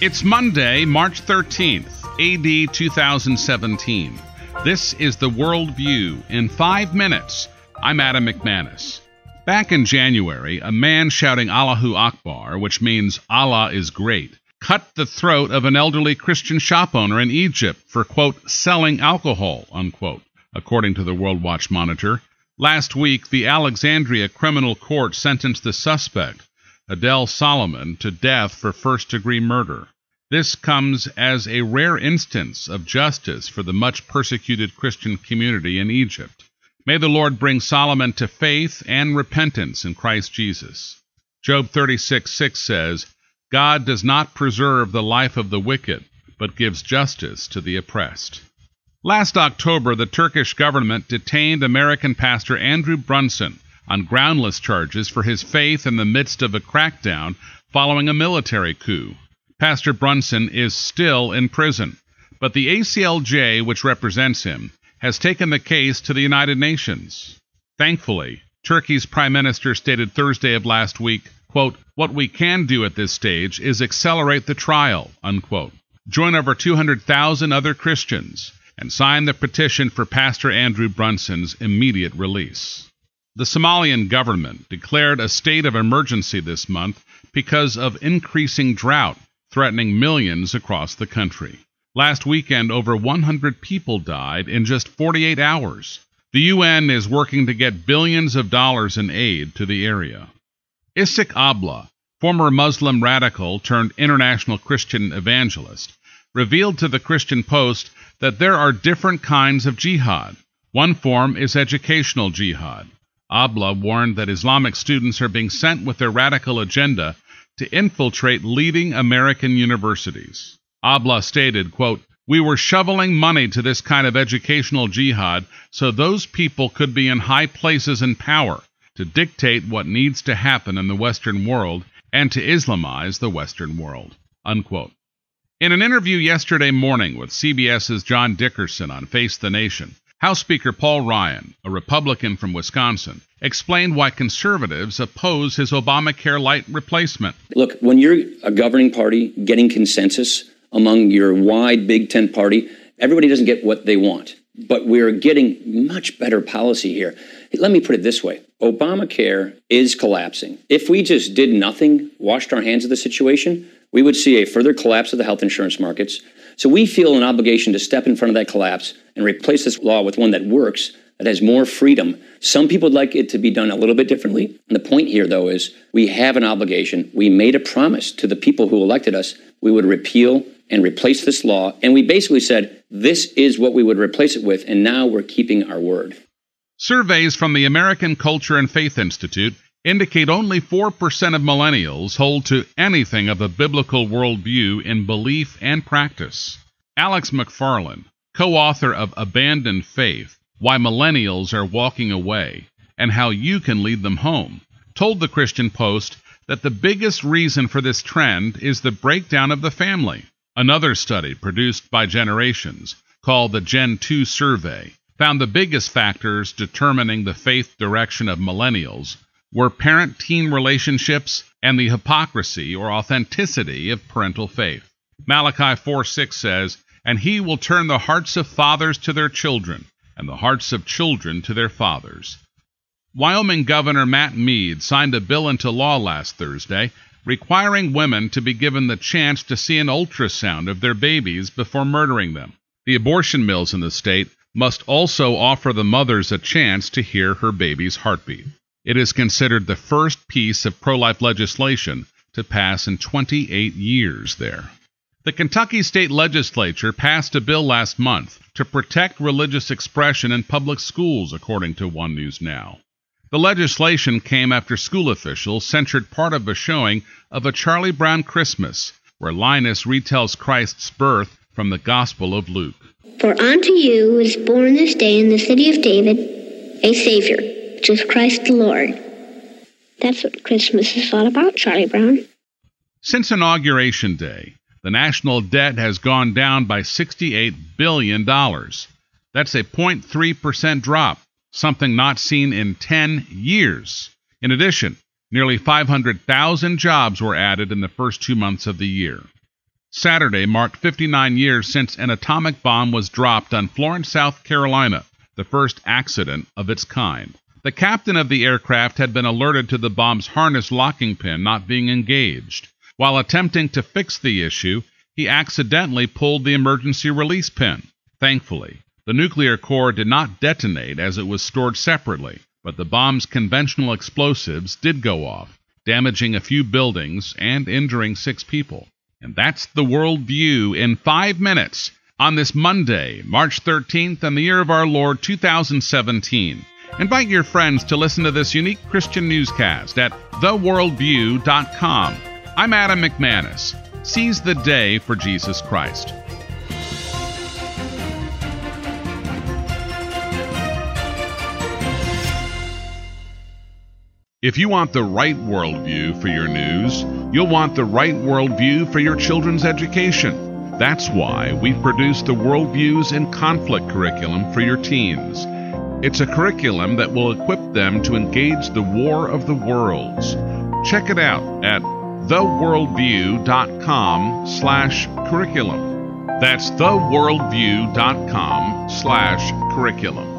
It's Monday, March 13th, AD 2017. This is the World View in 5 minutes. I'm Adam McManus. Back in January, a man shouting Allahu Akbar, which means Allah is great, cut the throat of an elderly Christian shop owner in Egypt for, quote, selling alcohol, unquote, according to the World Watch Monitor. Last week, the Alexandria Criminal Court sentenced the suspect, Adel Solomon, to death for first-degree murder. This comes as a rare instance of justice for the much persecuted Christian community in Egypt. May the Lord bring Solomon to faith and repentance in Christ Jesus. Job 36:6 says, God does not preserve the life of the wicked, but gives justice to the oppressed. Last October, the Turkish government detained American pastor Andrew Brunson on groundless charges for his faith in the midst of a crackdown following a military coup. Pastor Brunson is still in prison, but the ACLJ, which represents him, has taken the case to the United Nations. Thankfully, Turkey's prime minister stated Thursday of last week, quote, what we can do at this stage is accelerate the trial, unquote. Join over 200,000 other Christians and sign the petition for Pastor Andrew Brunson's immediate release. The Somalian government declared a state of emergency this month because of increasing drought threatening millions across the country. Last weekend, over 100 people died in just 48 hours. The UN is working to get billions of dollars in aid to the area. Isaac Abla, former Muslim radical turned international Christian evangelist, revealed to the Christian Post that there are different kinds of jihad. One form is educational jihad. Abla warned that Islamic students are being sent with their radical agenda to infiltrate leading American universities. Abla stated, quote, we were shoveling money to this kind of educational jihad so those people could be in high places in power to dictate what needs to happen in the Western world and to Islamize the Western world, unquote. In an interview yesterday morning with CBS's John Dickerson on Face the Nation, House Speaker Paul Ryan, a Republican from Wisconsin, explained why conservatives oppose his Obamacare light replacement. Look, when you're a governing party getting consensus among your wide Big Tent party, everybody doesn't get what they want. But we're getting much better policy here. Let me put it this way. Obamacare is collapsing. If we just did nothing, washed our hands of the situation, we would see a further collapse of the health insurance markets. So we feel an obligation to step in front of that collapse and replace this law with one that works, that has more freedom. Some people would like it to be done a little bit differently. And the point here, though, is we have an obligation. We made a promise to the people who elected us. We would repeal and replace this law. And we basically said, this is what we would replace it with. And now we're keeping our word. Surveys from the American Culture and Faith Institute indicate only 4% of millennials hold to anything of a biblical worldview in belief and practice. Alex McFarland, co-author of Abandoned Faith, Why Millennials Are Walking Away and How You Can Lead Them Home, told the Christian Post that the biggest reason for this trend is the breakdown of the family. Another study produced by Generations, called the Gen 2 Survey, found the biggest factors determining the faith direction of millennials were parent-teen relationships and the hypocrisy or authenticity of parental faith. Malachi 4:6 says, and he will turn the hearts of fathers to their children, and the hearts of children to their fathers. Wyoming Governor Matt Mead signed a bill into law last Thursday requiring women to be given the chance to see an ultrasound of their babies before murdering them. The abortion mills in the state must also offer the mothers a chance to hear her baby's heartbeat. It is considered the first piece of pro-life legislation to pass in 28 years there. The Kentucky State Legislature passed a bill last month to protect religious expression in public schools, according to One News Now. The legislation came after school officials censored part of a showing of A Charlie Brown Christmas, where Linus retells Christ's birth from the Gospel of Luke. For unto you is born this day in the city of David a Savior, which is Christ the Lord. That's what Christmas is all about, Charlie Brown. Since Inauguration Day, the national debt has gone down by $68 billion. That's a 0.3% drop, something not seen in 10 years. In addition, nearly 500,000 jobs were added in the first 2 months of the year. Saturday marked 59 years since an atomic bomb was dropped on Florence, South Carolina, the first accident of its kind. The captain of the aircraft had been alerted to the bomb's harness locking pin not being engaged. While attempting to fix the issue, he accidentally pulled the emergency release pin. Thankfully, the nuclear core did not detonate as it was stored separately, but the bomb's conventional explosives did go off, damaging a few buildings and injuring 6 people. And that's the World View in 5 minutes on this Monday, March 13th, in the year of our Lord 2017. Invite your friends to listen to this unique Christian newscast at theworldview.com. I'm Adam McManus. Seize the day for Jesus Christ. If you want the right worldview for your news, you'll want the right worldview for your children's education. That's why we've produced the Worldviews in Conflict curriculum for your teens. It's a curriculum that will equip them to engage the war of the worlds. Check it out at theworldview.com/curriculum. That's theworldview.com/curriculum.